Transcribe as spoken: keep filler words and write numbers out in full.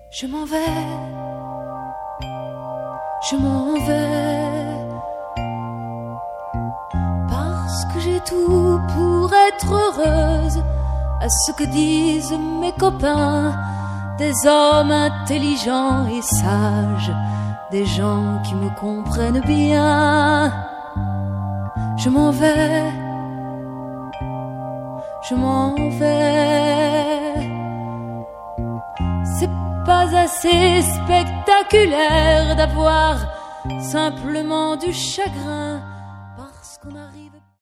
Je m'en vais, je m'en vais, parce que j'ai tout pour être heureuse, à ce que disent mes copains, des hommes intelligents et sages, des gens qui me comprennent bien. Je m'en vais, je m'en vais. C'est pas assez spectaculaire d'avoir simplement du chagrin.